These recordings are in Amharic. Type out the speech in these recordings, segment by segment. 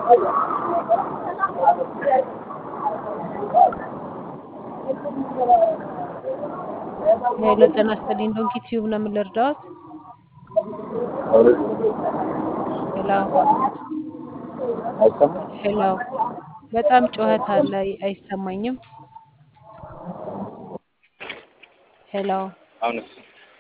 ሄሎ ጤና ይስጥልኝ ዶንኪ ቲዩብ ነው የምልርዳዎት? ሄሎ ሄሎ በጣም ጩኸት አለ አይሰማኝም። ሄሎ አሁንስ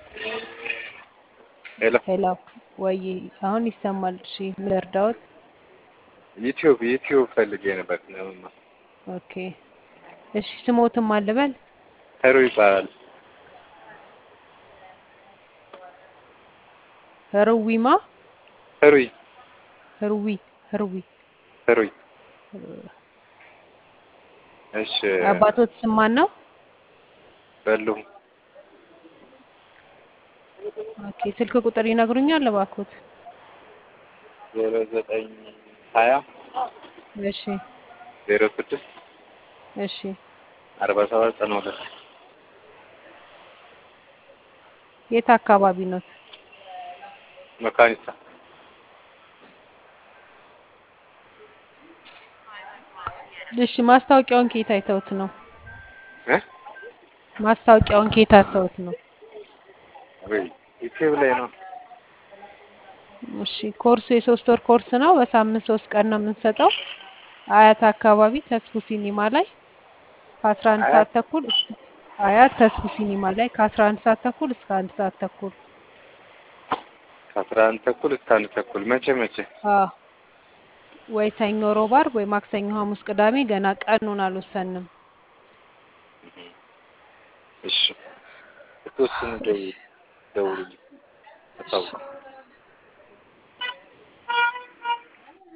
ሄሎ ሄሎ ወይ አሁን ይሰማል? እሺ ምልርዳዎት? ዩቲዩብ ፈልጌ ነበር ነው። ኦኬ እሺ ስሞትም አልበል ሄሩ ይባላል። ሄሩዊማ ሄሩይ ሄሩዊ እሺ አባቶት ስም ማን ነው? በሉ ኦኬ ስልክ ቁጥር ይነግሩኛል እባክዎት? 0920 እሺ 06 እሺ 47 92 የት አካባቢ ነው? መካኒሳ እሺ ማስታወቂያውን ከየት አይተውት ነው? እ ማስታወቂያውን ከየት አይተውት ነው? ወይ ዩቲዩብ ላይ ነው። እሺ ኮርሱ የ3 ወር ኮርስ ነው። በሳምንት 3 ቀን ነው የምንሰጠው። አያት አካባቢ ተስፉ ሲኒማ ላይ ከ11 ሰዓት ተኩል አያት ተስፉ ሲኒማ ላይ ከ11 ሰዓት ተኩል እስከ 1 ሰዓት ተኩል ከ11 ተኩል እስከ 1 ተኩል መቼ? አዎ ወይ ሰኞ፣ ሮብ፣ ዓርብ ወይ ማክሰኞ፣ ሐሙስ፣ ቅዳሜ ገና ቀኑን አልወሰንም። እሺ የተወሰነ ደውልልኝ።